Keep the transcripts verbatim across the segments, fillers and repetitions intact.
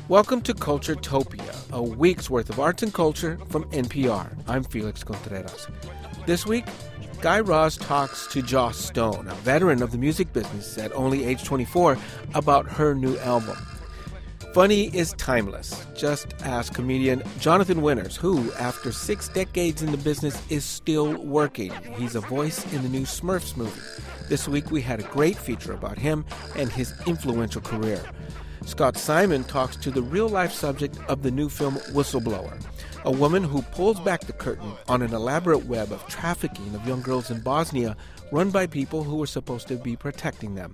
Welcome to Culturetopia, a week's worth of arts and culture from N P R. I'm Felix Contreras. This week, Guy Raz talks to Joss Stone, a veteran of the music business at only age twenty-four, about her new album. Funny is timeless. Just ask comedian Jonathan Winters, who, after six decades in the business, is still working. He's a voice in the new Smurfs movie. This week, we had a great feature about him and his influential career. Scott Simon talks to the real-life subject of the new film Whistleblower, a woman who pulls back the curtain on an elaborate web of trafficking of young girls in Bosnia run by people who were supposed to be protecting them.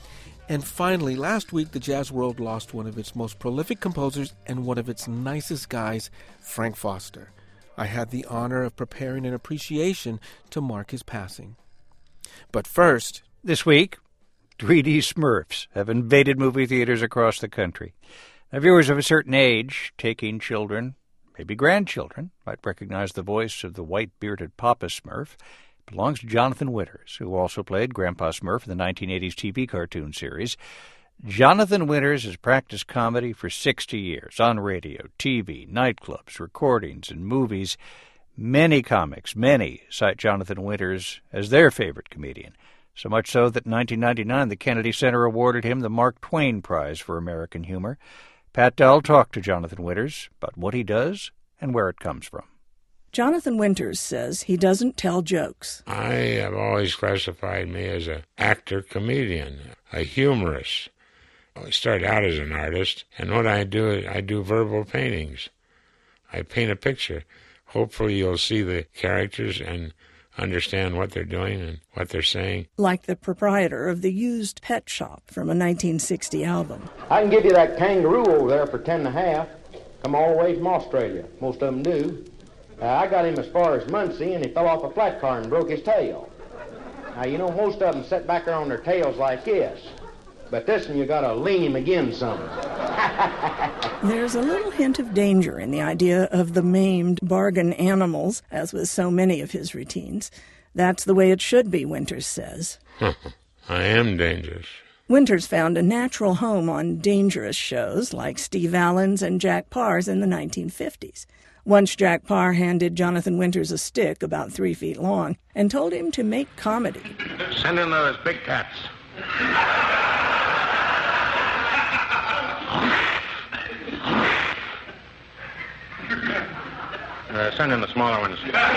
And finally, last week, the jazz world lost one of its most prolific composers and one of its nicest guys, Frank Foster. I had the honor of preparing an appreciation to mark his passing. But first... This week, three D Smurfs have invaded movie theaters across the country. Now, viewers of a certain age, taking children, maybe grandchildren, might recognize the voice of the white-bearded Papa Smurf. It belongs to Jonathan Winters, who also played Grandpa Smurf in the nineteen eighties T V cartoon series. Jonathan Winters has practiced comedy for sixty years on radio, T V, nightclubs, recordings, and movies. Many comics, many, cite Jonathan Winters as their favorite comedian. So much so that in nineteen ninety-nine, the Kennedy Center awarded him the Mark Twain Prize for American Humor. Pat Dull talked to Jonathan Winters about what he does and where it comes from. Jonathan Winters says he doesn't tell jokes. I have always classified me as an actor-comedian, a humorist. I started out as an artist, and what I do is I do verbal paintings. I paint a picture. Hopefully you'll see the characters and understand what they're doing and what they're saying. Like the proprietor of the used pet shop from a nineteen sixty album. I can give you that kangaroo over there for ten and a half. Come all the way from Australia. Most of them do. Uh, I got him as far as Muncie, and he fell off a flat car and broke his tail. Now, you know, most of them sit back there on their tails like this. But this one, you got to lean him again some. There's a little hint of danger in the idea of the maimed bargain animals, as with so many of his routines. That's the way it should be, Winters says. I am dangerous. Winters found a natural home on dangerous shows like Steve Allen's and Jack Parr's in the nineteen fifties. Once Jack Parr handed Jonathan Winters a stick about three feet long and told him to make comedy. Send in those big cats. Uh, send in the smaller ones.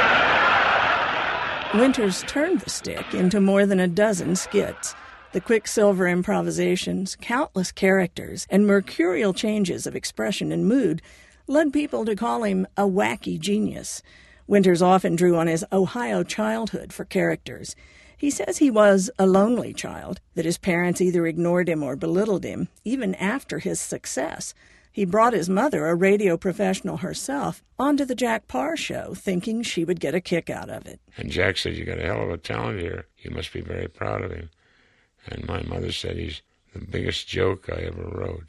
Winters turned the stick into more than a dozen skits. The Quicksilver improvisations, countless characters, and mercurial changes of expression and mood led people to call him a wacky genius. Winters often drew on his Ohio childhood for characters. He says he was a lonely child, that his parents either ignored him or belittled him, even after his success. He brought his mother, a radio professional herself, onto the Jack Parr show, thinking she would get a kick out of it. And Jack said, "You got a hell of a talent here. You must be very proud of him." And my mother said, "He's the biggest joke I ever wrote."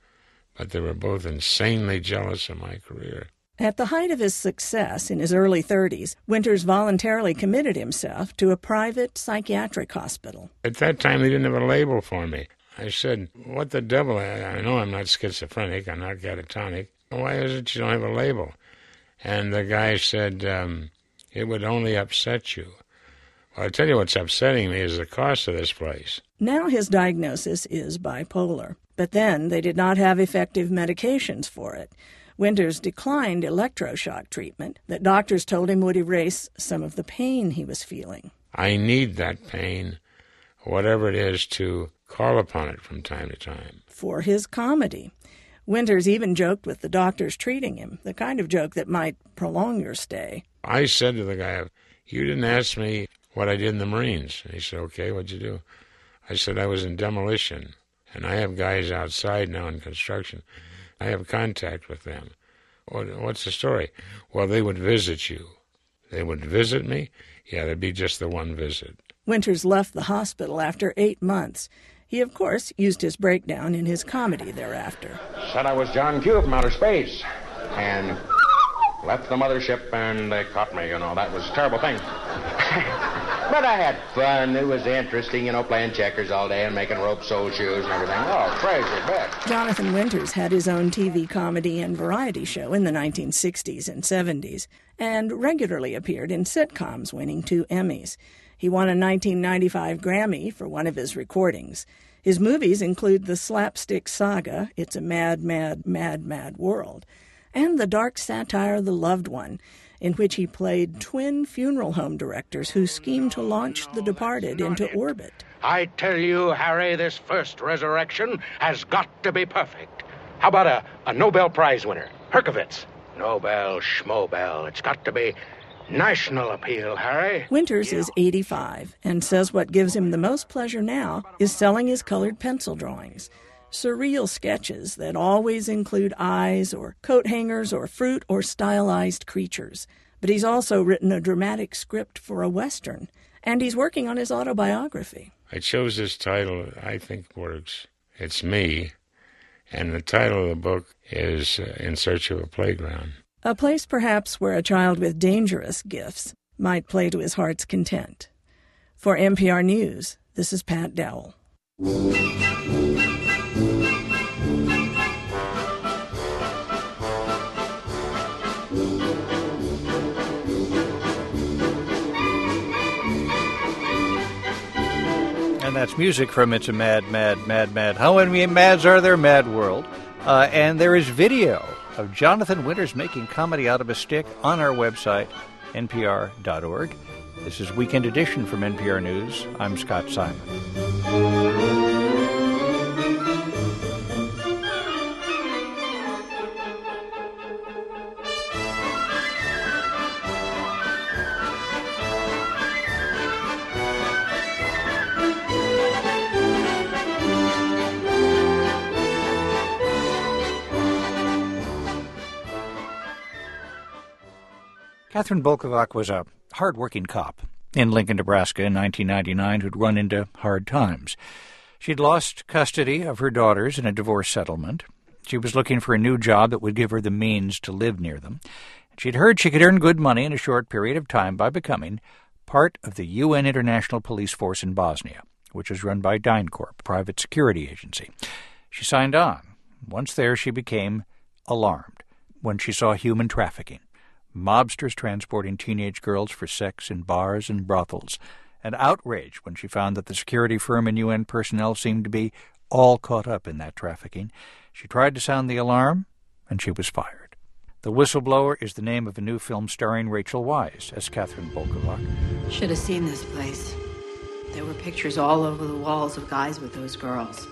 But they were both insanely jealous of my career. At the height of his success in his early thirties, Winters voluntarily committed himself to a private psychiatric hospital. At that time, they didn't have a label for me. I said, "What the devil? I, I know I'm not schizophrenic. I'm not catatonic. Why is it you don't have a label?" And the guy said, um, "It would only upset you." Well, I'll tell you what's upsetting me is the cost of this place. Now his diagnosis is bipolar, but then they did not have effective medications for it. Winters declined electroshock treatment that doctors told him would erase some of the pain he was feeling. I need that pain, whatever it is, to call upon it from time to time. For his comedy. Winters even joked with the doctors treating him, the kind of joke that might prolong your stay. I said to the guy, "You didn't ask me what I did in the Marines." And he said, "Okay, what'd you do?" I said, "I was in demolition, and I have guys outside now in construction. I have contact with them." What, what's the story? "Well, they would visit you." They would visit me? Yeah, there'd be just the one visit. Winters left the hospital after eight months. He, of course, used his breakdown in his comedy thereafter. Said I was John Q from outer space. And left the mothership and they caught me, you know. That was a terrible thing. but I had fun. It was interesting, you know, playing checkers all day and making rope sole shoes and everything. Oh, treasure, bet. Jonathan Winters had his own T V comedy and variety show in the nineteen sixties and seventies, and regularly appeared in sitcoms, winning two Emmys. He won a nineteen ninety-five Grammy for one of his recordings. His movies include the slapstick saga, It's a Mad, Mad, Mad, Mad World, and the dark satire The Loved One, in which he played twin funeral home directors who schemed to launch The Departed into orbit. I tell you, Harry, this first resurrection has got to be perfect. How about a, a Nobel Prize winner, Herkovitz? Nobel, Schmobel, it's got to be national appeal, Harry. Winters is eighty-five and says what gives him the most pleasure now is selling his colored pencil drawings. Surreal sketches that always include eyes or coat hangers or fruit or stylized creatures. But he's also written a dramatic script for a Western, and he's working on his autobiography. I chose this title, I think works. It's me, and the title of the book is uh, In Search of a Playground. A place perhaps where a child with dangerous gifts might play to his heart's content. For N P R News, this is Pat Dowell. And that's music from It's a Mad, Mad, Mad, Mad. How many mads are there? Mad World. Uh, and there is video of Jonathan Winters making comedy out of a stick on our website, N P R dot org. This is Weekend Edition from N P R News. I'm Scott Simon. Catherine Bolkovac was a hard-working cop in Lincoln, Nebraska in nineteen ninety-nine who'd run into hard times. She'd lost custody of her daughters in a divorce settlement. She was looking for a new job that would give her the means to live near them. She'd heard she could earn good money in a short period of time by becoming part of the U N International Police Force in Bosnia, which is run by DynCorp, a private security agency. She signed on. Once there, she became alarmed when she saw human trafficking. Mobsters transporting teenage girls for sex in bars and brothels, and outraged when she found that the security firm and U N personnel seemed to be all caught up in that trafficking. She tried to sound the alarm, and she was fired. The Whistleblower is the name of a new film starring Rachel Weisz as Catherine Bolkovac. Should have seen this place. There were pictures all over the walls of guys with those girls.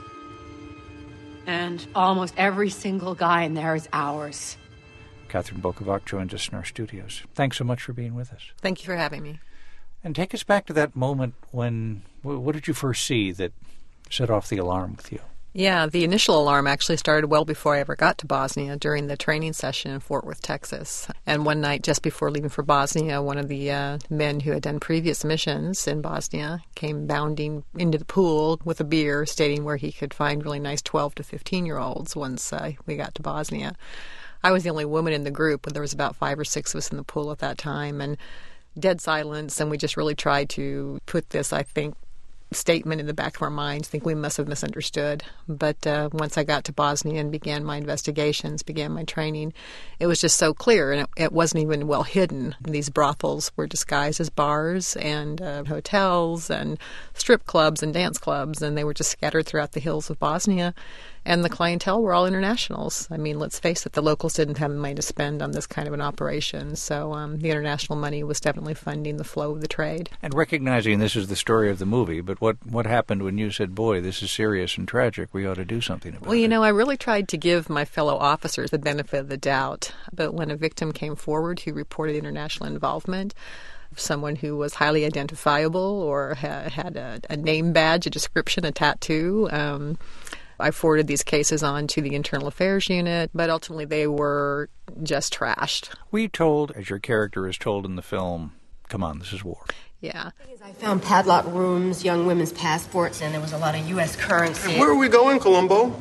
And almost every single guy in there is ours. Catherine Bolkovac joins us in our studios. Thanks so much for being with us. Thank you for having me. And take us back to that moment when, what did you first see that set off the alarm with you? Yeah, the initial alarm actually started well before I ever got to Bosnia during the training session in Fort Worth, Texas. And one night just before leaving for Bosnia, one of the uh, men who had done previous missions in Bosnia came bounding into the pool with a beer, stating where he could find really nice twelve to fifteen-year-olds once uh, we got to Bosnia. I was the only woman in the group, and there was about five or six of us in the pool at that time, and dead silence, and we just really tried to put this, I think, statement in the back of our minds. I think we must have misunderstood. But uh, once I got to Bosnia and began my investigations, began my training, it was just so clear, and it, it wasn't even well hidden. These brothels were disguised as bars and uh, hotels and strip clubs and dance clubs, and they were just scattered throughout the hills of Bosnia. And the clientele were all internationals. I mean, let's face it, the locals didn't have the money to spend on this kind of an operation. So um, the international money was definitely funding the flow of the trade. And recognizing this is the story of the movie, but what, what happened when you said, boy, this is serious and tragic, we ought to do something about it? Well, you know, I really tried to give my fellow officers the benefit of the doubt. But when a victim came forward who reported international involvement, someone who was highly identifiable or ha- had a, a name badge, a description, a tattoo, um, I forwarded these cases on to the Internal Affairs Unit, but ultimately they were just trashed. We told, as your character is told in the film, come on, this is war. Yeah. I found padlock rooms, young women's passports, and there was a lot of U S currency. Where are we going, Columbo?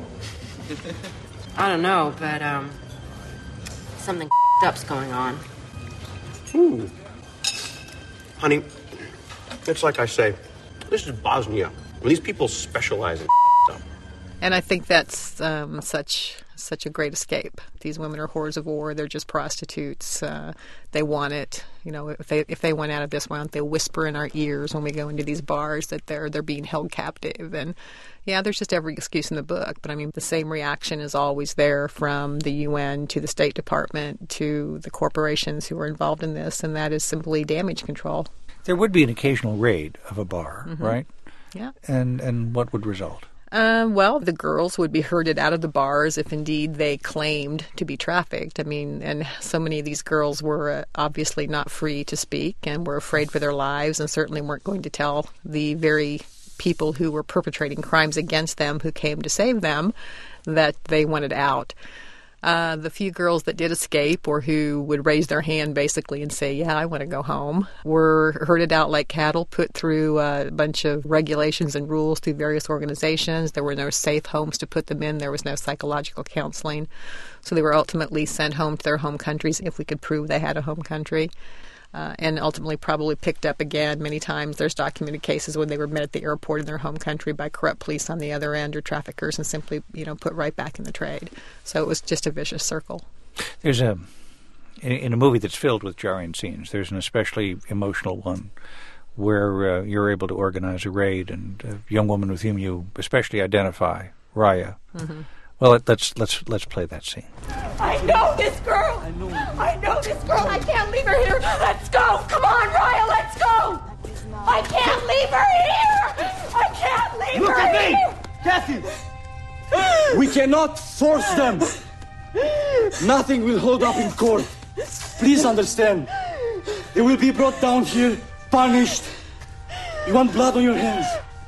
I don't know, but um, something up's going on. Ooh. Honey, It's like I say, this is Bosnia. And these people specialize in stuff. And I think that's um, such such a great escape. These women are whores of war. They're just prostitutes. Uh, they want it. You know, if they if they went out of this, why don't they whisper in our ears when we go into these bars that they're they're being held captive? And yeah, there's just every excuse in the book. But I mean, the same reaction is always there from the U N to the State Department to the corporations who are involved in this, and that is simply damage control. There would be an occasional raid of a bar, Mm-hmm. right? Yeah. And and what would result? Uh, well, the girls would be herded out of the bars if indeed they claimed to be trafficked. I mean, and so many of these girls were uh, obviously not free to speak and were afraid for their lives and certainly weren't going to tell the very people who were perpetrating crimes against them who came to save them that they wanted out. Uh, the few girls that did escape or who would raise their hand basically and say, yeah, I want to go home, were herded out like cattle, put through a bunch of regulations and rules through various organizations. There were no safe homes to put them in. There was no psychological counseling. So they were ultimately sent home to their home countries if we could prove they had a home country. Uh, and ultimately probably picked up again many times. There's documented cases when they were met at the airport in their home country by corrupt police on the other end or traffickers and simply, you know, put right back in the trade. So it was just a vicious circle. There's a, in, in a movie that's filled with jarring scenes, there's an especially emotional one where uh, you're able to organize a raid and a young woman with whom you especially identify, Raya. Mm-hmm. Well, let, let's let's let's play that scene. I know this girl. I know. I know this girl. I can't leave her here. Let's go. Come on, Raya. Let's go. I can't leave her here. I can't leave Look her at here. me, Kathy. We cannot force them. Nothing will hold up in court. Please understand. They will be brought down here, punished. You want blood on your hands.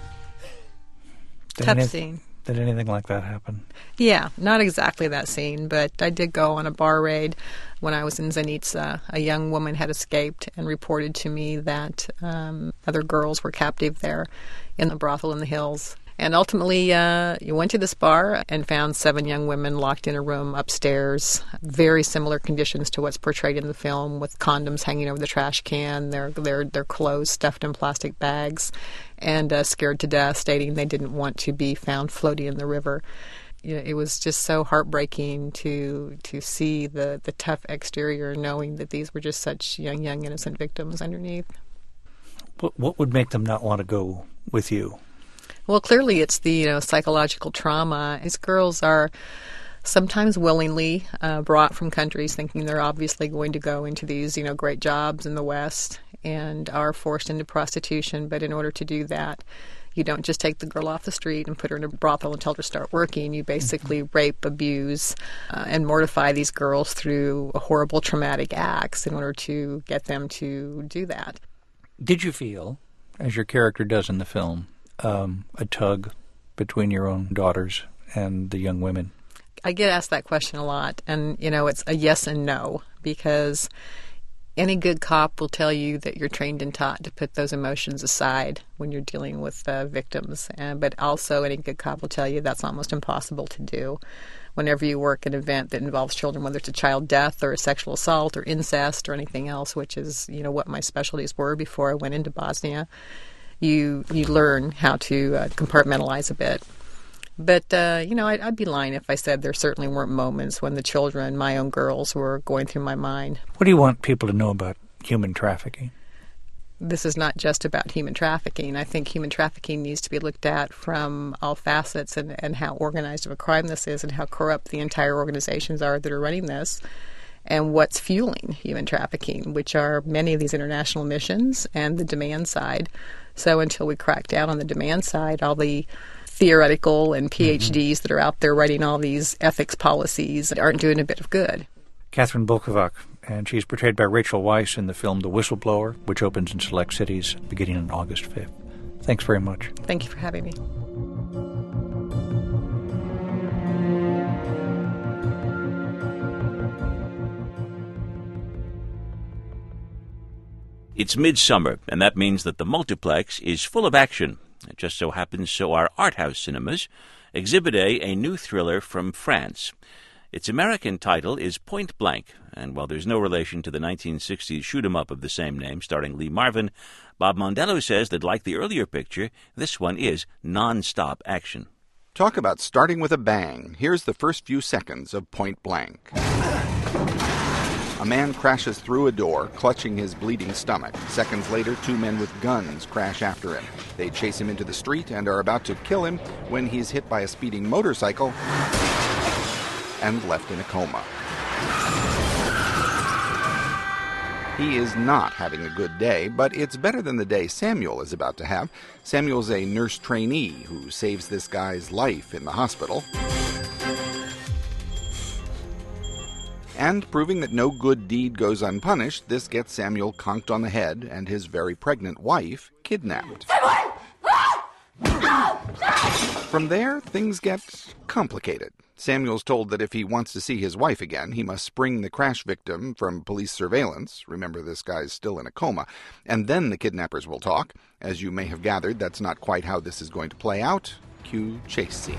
Tough scene. Did anything like that happen? Yeah, not exactly that scene, but I did go on a bar raid when I was in Zenica. A young woman had escaped and reported to me that um, other girls were captive there in the brothel in the hills. And ultimately, uh, you went to this bar and found seven young women locked in a room upstairs. Very similar conditions to what's portrayed in the film, with condoms hanging over the trash can, their their their clothes stuffed in plastic bags, and uh, scared to death, stating they didn't want to be found floating in the river. You know, it was just so heartbreaking to to see the, the tough exterior, knowing that these were just such young, young, innocent victims underneath. What, what would make them not want to go with you? Well, clearly it's the you know psychological trauma. These girls are sometimes willingly uh, brought from countries thinking they're obviously going to go into these you know great jobs in the West and are forced into prostitution. But in order to do that, you don't just take the girl off the street and put her in a brothel and tell her to start working. You basically mm-hmm. rape, abuse, uh, and mortify these girls through horrible traumatic acts in order to get them to do that. Did you feel, as your character does in the film, Um, a tug between your own daughters and the young women? I get asked that question a lot, and, you know, it's a yes and no, because any good cop will tell you that you're trained and taught to put those emotions aside when you're dealing with uh, victims, and, but also any good cop will tell you that's almost impossible to do. Whenever you work an event that involves children, whether it's a child death or a sexual assault or incest or anything else, which is, you know, what my specialties were before I went into Bosnia, you you learn how to uh, compartmentalize a bit. But, uh, you know, I'd, I'd be lying if I said there certainly weren't moments when the children, my own girls, were going through my mind. What do you want people to know about human trafficking? This is not just about human trafficking. I think human trafficking needs to be looked at from all facets, and, and how organized of a crime this is and how corrupt the entire organizations are that are running this, and what's fueling human trafficking, which are many of these international missions and the demand side. So until we crack down on the demand side, all the theoretical and P H Ds mm-hmm. that are out there writing all these ethics policies aren't doing a bit of good. Catherine Bulkovac, and she's portrayed by Rachel Weisz in the film The Whistleblower, which opens in select cities beginning on August fifth. Thanks very much. Thank you for having me. It's midsummer, and that means that the multiplex is full of action. It just so happens so are art house cinemas. Exhibit A, a new thriller from France. Its American title is Point Blank, and while there's no relation to the nineteen sixties shoot-'em-up of the same name starring Lee Marvin, Bob Mondello says that, like the earlier picture, this one is non-stop action. Talk about starting with a bang. Here's the first few seconds of Point Blank. A man crashes through a door, clutching his bleeding stomach. Seconds later, two men with guns crash after him. They chase him into the street and are about to kill him when he's hit by a speeding motorcycle and left in a coma. He is not having a good day, but it's better than the day Samuel is about to have. Samuel's a nurse trainee who saves this guy's life in the hospital. And proving that no good deed goes unpunished, this gets Samuel conked on the head and his very pregnant wife kidnapped. From there, things get complicated. Samuel's told that if he wants to see his wife again, he must spring the crash victim from police surveillance. Remember, this guy's still in a coma. And then the kidnappers will talk. As you may have gathered, that's not quite how this is going to play out. Cue chase scene.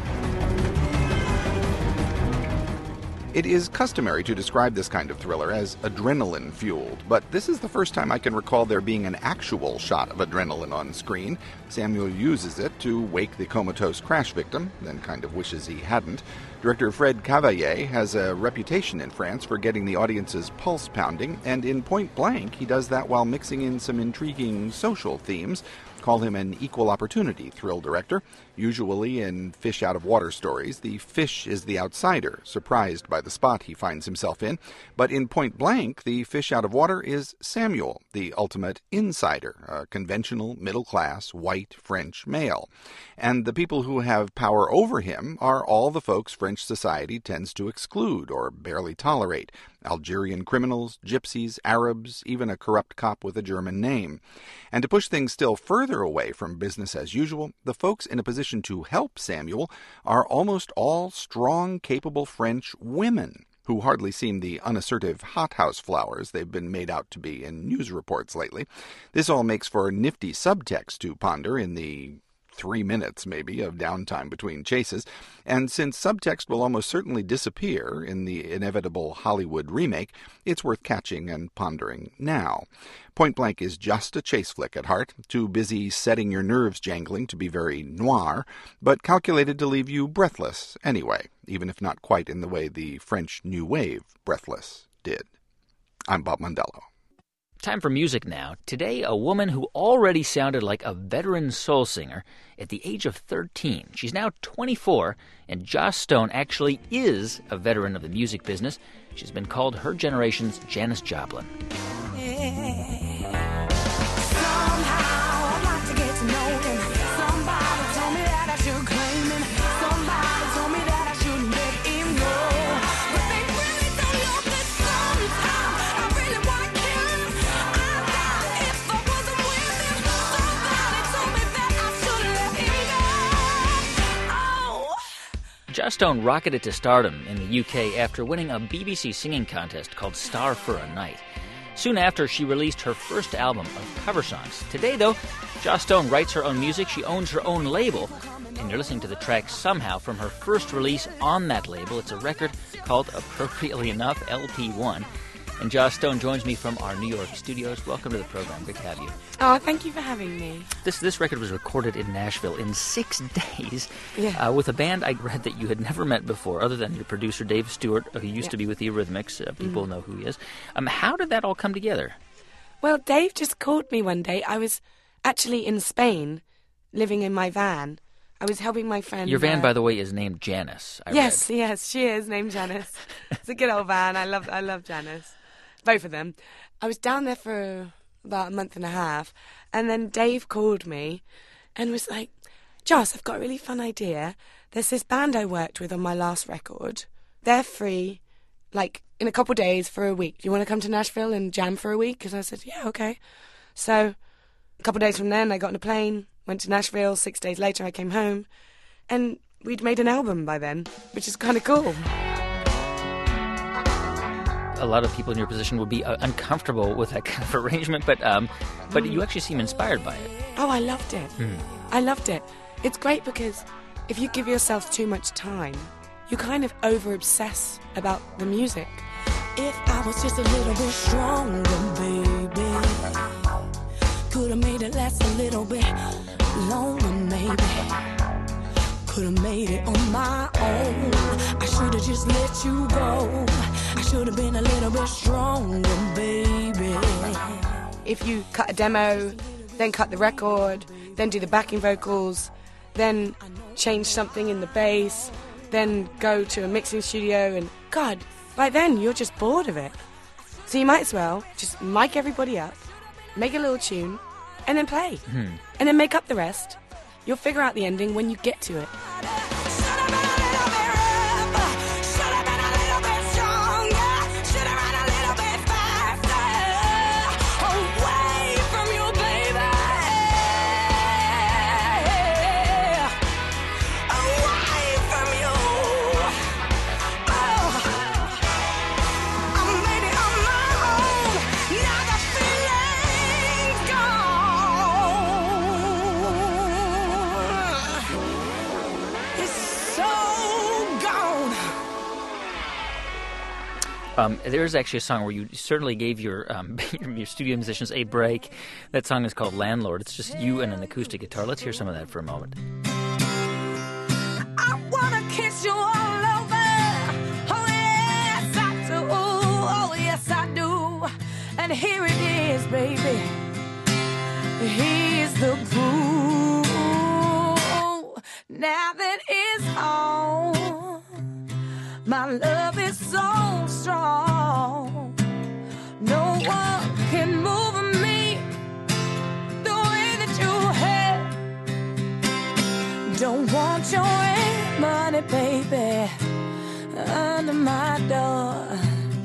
It is customary to describe this kind of thriller as adrenaline-fueled, but this is the first time I can recall there being an actual shot of adrenaline on screen. Samuel uses it to wake the comatose crash victim, then kind of wishes he hadn't. Director Fred Cavalier has a reputation in France for getting the audience's pulse pounding, and in Point Blank he does that while mixing in some intriguing social themes. Call him an equal opportunity thrill director. Usually in fish out of water stories, the fish is the outsider, surprised by the spot he finds himself in. But in Point Blank, the fish out of water is Samuel, the ultimate insider, a conventional, middle-class, white French male. And the people who have power over him are all the folks French society tends to exclude or barely tolerate. Algerian criminals, gypsies, Arabs, even a corrupt cop with a German name. And to push things still further away from business as usual, the folks in a position to help Samuel are almost all strong, capable French women, who hardly seem the unassertive hothouse flowers they've been made out to be in news reports lately. This all makes for nifty subtext to ponder in the three minutes, maybe, of downtime between chases, and since subtext will almost certainly disappear in the inevitable Hollywood remake, it's worth catching and pondering now. Point Blank is just a chase flick at heart, too busy setting your nerves jangling to be very noir, but calculated to leave you breathless anyway, even if not quite in the way the French New Wave Breathless did. I'm Bob Mondello. Time for music now. Today, a woman who already sounded like a veteran soul singer at the age of thirteen. She's now twenty-four, and Joss Stone actually is a veteran of the music business. She's been called her generation's Janis Joplin. Joss Stone rocketed to stardom in the U K after winning a B B C singing contest called Star for a Night. Soon after, she released her first album of cover songs. Today, though, Joss Stone writes her own music, she owns her own label, and you're listening to the track Somehow from her first release on that label. It's a record called, appropriately enough, L P one. And Joss Stone joins me from our New York studios. Welcome to the program. Good to have you. Oh, thank you for having me. This this record was recorded in Nashville in six days yeah. uh, with a band I read that you had never met before, other than your producer, Dave Stewart, who used yeah. to be with the Eurythmics. Uh, people mm-hmm. know who he is. Um, how did that all come together? Well, Dave just called me one day. I was actually in Spain, living in my van. I was helping my friend... Your van, uh, by the way, is named Janice, I Yes, read. yes, she is named Janice. It's a good old van. I love, I love Janice. Both of them. I was down there for about a month and a half, and then Dave called me and was like, Joss, I've got a really fun idea. There's this band I worked with on my last record. They're free, like, in a couple of days for a week. Do you want to come to Nashville and jam for a week? And I said, yeah, okay. So a couple of days from then, I got on a plane, went to Nashville. Six days later, I came home, and we'd made an album by then, which is kind of cool. A lot of people in your position would be uh, uncomfortable with that kind of arrangement, but um, but mm. you actually seem inspired by it. Oh, I loved it. Mm. I loved it. It's great because if you give yourself too much time, you kind of over-obsess about the music. If I was just a little bit stronger, baby, Could have made it last a little bit longer, maybe. Could have made it on my own. I should have just let you go. I should have been a little bit stronger, baby. If you cut a demo, then cut the record, then do the backing vocals, then change something in the bass, then go to a mixing studio, and God, by then you're just bored of it. So you might as well just mic everybody up, make a little tune, and then play. Hmm. And then make up the rest. You'll figure out the ending when you get to it. Um, there's actually a song where you certainly gave your, um, your studio musicians a break. That song is called Landlord. It's just you and an acoustic guitar. Let's hear some of that for a moment. I wanna kiss you all over. Oh yes, I do. Oh yes, I do. And here it is, baby. Here's the proof. Now that it's on, my love is so strong. No one can move me the way that you have. Don't want your money, baby, under my door.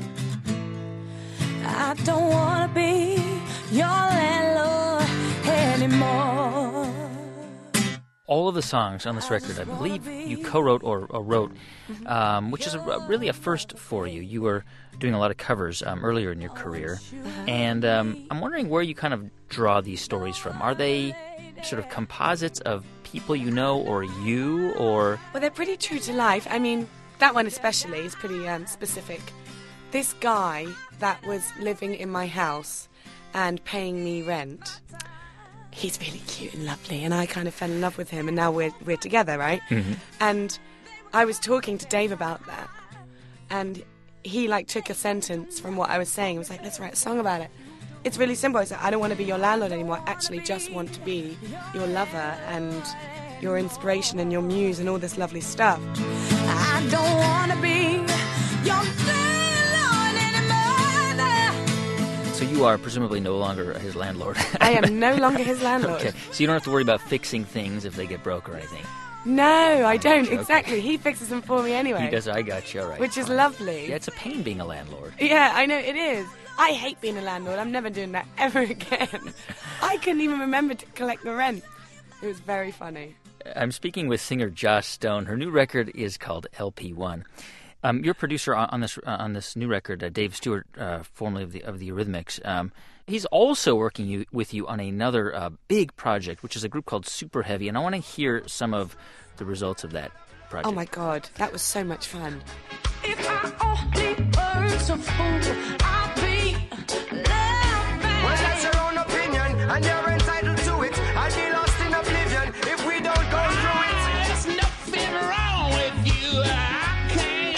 I don't want to be your landlord anymore. All of the songs on this record, I believe you co-wrote or, or wrote, um, which is a, really a first for you. You were doing a lot of covers um, earlier in your career, and um, I'm wondering where you kind of draw these stories from. Are they sort of composites of people you know or you, or...? Well, they're pretty true to life. I mean, that one especially is pretty um, specific. This guy that was living in my house and paying me rent... He's really cute and lovely, and I kind of fell in love with him, and now we're we're together, right? Mm-hmm. And I was talking to Dave about that, and he like took a sentence from what I was saying and was like, let's write a song about it. It's really simple. I said, I don't want to be your landlord anymore. I actually just want to be your lover and your inspiration and your muse and all this lovely stuff. I don't want to be your landlord anymore. So you are presumably no longer his landlord. I am no longer his landlord. Okay, so you don't have to worry about fixing things if they get broke or anything. No, I don't. Okay. Exactly. He fixes them for me anyway. He does. I got you. All right. Which is Fine. lovely. Yeah, it's a pain being a landlord. Yeah, I know, it is. I hate being a landlord. I'm never doing that ever again. I couldn't even remember to collect the rent. It was very funny. I'm speaking with singer Joss Stone. Her new record is called L P one. Um, your producer on, on this uh, on this new record, uh, Dave Stewart, uh, formerly of the of the Eurythmics, um, he's also working you, with you on another uh, big project, which is a group called Super Heavy, and I want to hear some of the results of that project. Oh my God, that was so much fun. If I only were so full, I'd be loving. Well, that's your own opinion, and you're entitled to it. I'd be lost in oblivion if we don't go through it. There's nothing wrong with you. I can't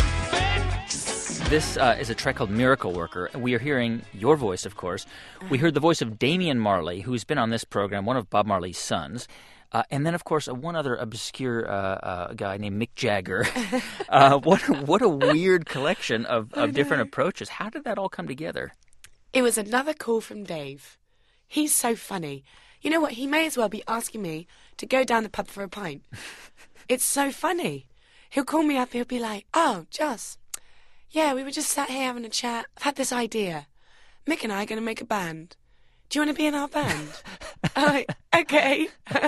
fix. This uh, is a track called Miracle Worker, and we are hearing your voice, of course. We heard the voice of Damian Marley, who's been on this program, one of Bob Marley's sons. Uh, and then, of course, uh, one other obscure uh, uh, guy named Mick Jagger. uh, what what a weird collection of, of different approaches. How did that all come together? It was another call from Dave. He's so funny. You know what? He may as well be asking me to go down the pub for a pint. It's so funny. He'll call me up. He'll be like, oh, Joss, yeah, we were just sat here having a chat. I've had this idea. Mick and I are going to make a band. Do you want to be in our band? I'm like, okay.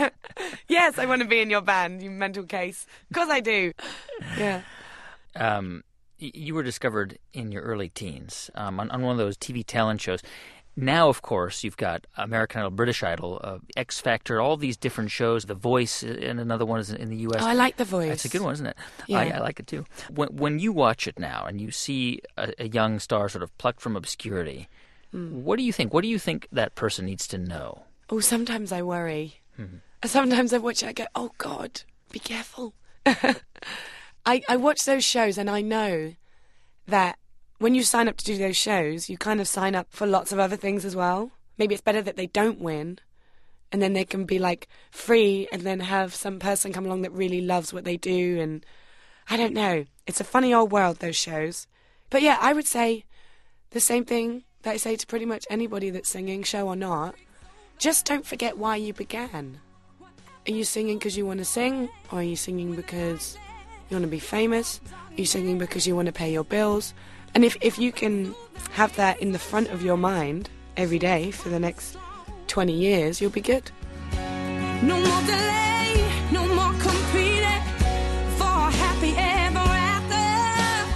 Yes, I want to be in your band, you mental case. Of course I do. Yeah. Um, y- you were discovered in your early teens um, on, on one of those T V talent shows. Now, of course, you've got American Idol, British Idol, uh, X Factor, all these different shows. The Voice, and another one is in the U S. Oh, I like The Voice. That's a good one, isn't it? Yeah. I, I like it too. When, when you watch it now and you see a, a young star sort of plucked from obscurity, what do you think? What do you think that person needs to know? Oh, sometimes I worry. Mhm. Sometimes I watch it, I go, oh, God, be careful. I, I watch those shows and I know that when you sign up to do those shows, you kind of sign up for lots of other things as well. Maybe it's better that they don't win, and then they can be, like, free and then have some person come along that really loves what they do. And I don't know. It's a funny old world, those shows. But, yeah, I would say the same thing that I say to pretty much anybody that's singing, show or not. Just don't forget why you began. Are you singing because you want to sing? Or are you singing because you want to be famous? Are you singing because you want to pay your bills? And if, if you can have that in the front of your mind every day for the next twenty years, you'll be good. No more delay, no more competing for a happy ever after.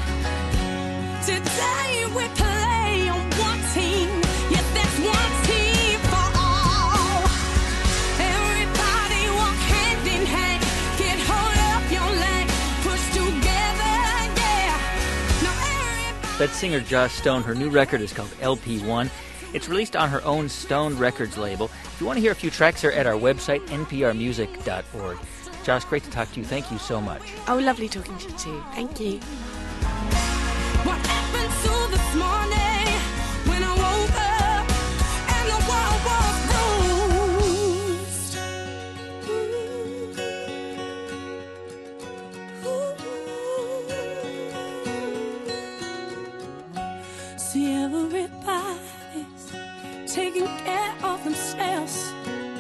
Today we play on one team. Yes, that's one team for all. Everybody walk hand in hand. Get hold up your leg, push together, yeah. Now That singer Joss Stone, her new record is called L P one. It's released on her own Stone Records label. If you want to hear a few tracks, they're at our website, n p r music dot org. Joss, great to talk to you. Thank you so much. Oh, lovely talking to you too. Thank you. What happened to this morning when I woke up and the world was bruised? See, everybody's taking care of themselves.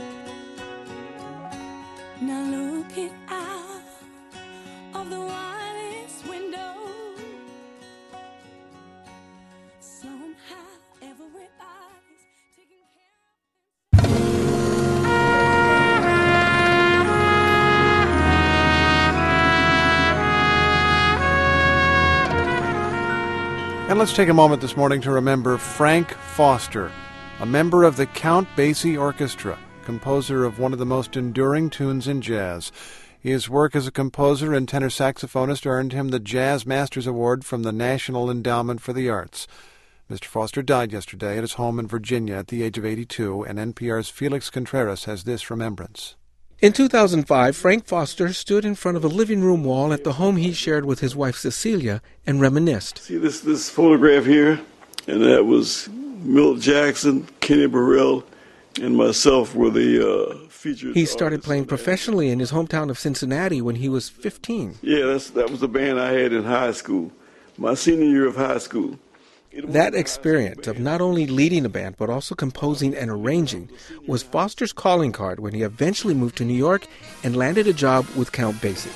Now looking out of the widest window. Somehow everybody's taking And let's take a moment this morning to remember Frank Foster, a member of the Count Basie Orchestra, composer of one of the most enduring tunes in jazz. His work as a composer and tenor saxophonist earned him the Jazz Masters Award from the National Endowment for the Arts. Mister Foster died yesterday at his home in Virginia at the age of eighty-two, and N P R's Felix Contreras has this remembrance. In two thousand five, Frank Foster stood in front of a living room wall at the home he shared with his wife Cecilia and reminisced. See this, this photograph here? And that was Milt Jackson, Kenny Burrell, and myself were the uh, featured He started playing professionally in his hometown of Cincinnati when he was fifteen. Yeah, that's, that was the band I had in high school, my senior year of high school. That experience of not only leading a band but also composing and arranging was Foster's calling card when he eventually moved to New York and landed a job with Count Basie.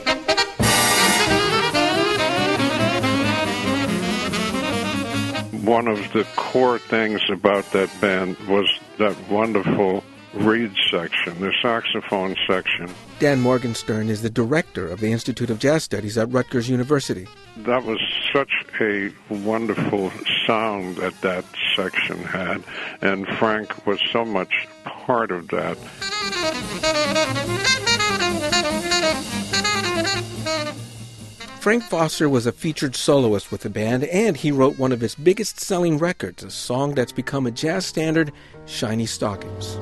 One of the core things about that band was that wonderful reed section, the saxophone section. Dan Morgenstern is the director of the Institute of Jazz Studies at Rutgers University. That was such a wonderful sound that that section had, and Frank was so much part of that. Frank Foster was a featured soloist with the band, and he wrote one of his biggest-selling records, a song that's become a jazz standard, Shiny Stockings.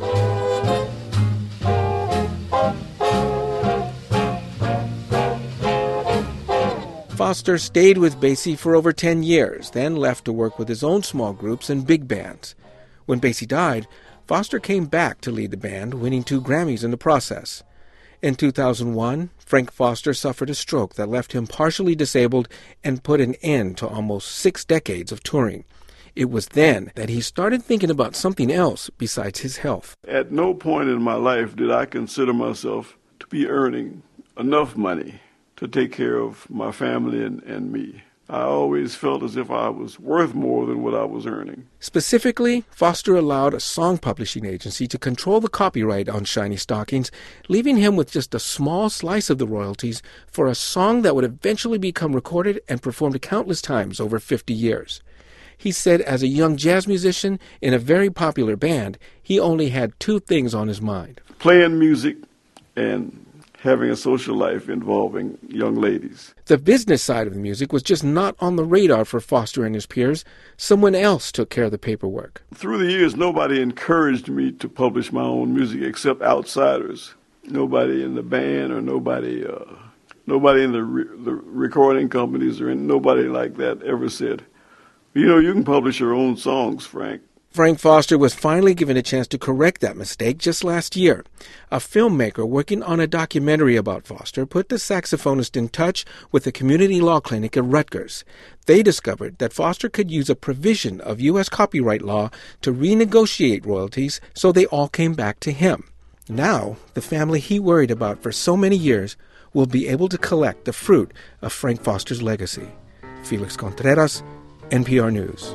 Foster stayed with Basie for over ten years, then left to work with his own small groups and big bands. When Basie died, Foster came back to lead the band, winning two Grammys in the process. In two thousand one, Frank Foster suffered a stroke that left him partially disabled and put an end to almost six decades of touring. It was then that he started thinking about something else besides his health. At no point in my life did I consider myself to be earning enough money to take care of my family and, and me. I always felt as if I was worth more than what I was earning. Specifically, Foster allowed a song publishing agency to control the copyright on Shiny Stockings, leaving him with just a small slice of the royalties for a song that would eventually become recorded and performed countless times over fifty years. He said as a young jazz musician in a very popular band, he only had two things on his mind. Playing music and having a social life involving young ladies. The business side of the music was just not on the radar for Foster and his peers. Someone else took care of the paperwork. Through the years, nobody encouraged me to publish my own music except outsiders. Nobody in the band or nobody uh, nobody in the, re- the recording companies or in, nobody like that ever said, you know, you can publish your own songs, Frank. Frank Foster was finally given a chance to correct that mistake just last year. A filmmaker working on a documentary about Foster put the saxophonist in touch with the community law clinic at Rutgers. They discovered that Foster could use a provision of U S copyright law to renegotiate royalties, so they all came back to him. Now, the family he worried about for so many years will be able to collect the fruit of Frank Foster's legacy. Felix Contreras, N P R News.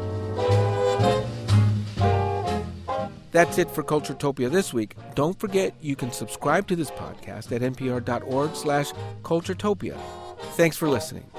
That's it for Culturetopia this week. Don't forget you can subscribe to this podcast at npr.org slash Culturetopia. Thanks for listening.